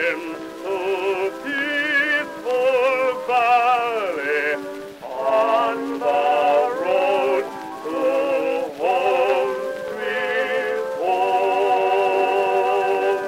into peaceful valley on the road to home, sweet home.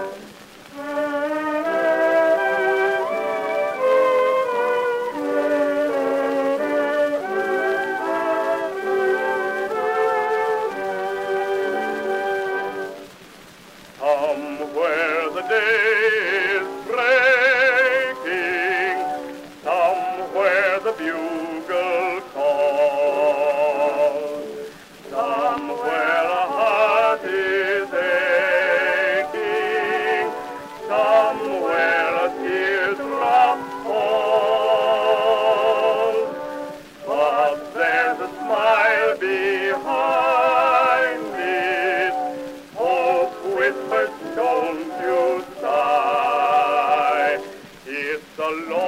Somewhere the day is breaking, somewhere the bugle calls, somewhere a heart is aching, somewhere a teardrop falls. But there's a smile behind it, hope whispers, don't you sigh. It's a long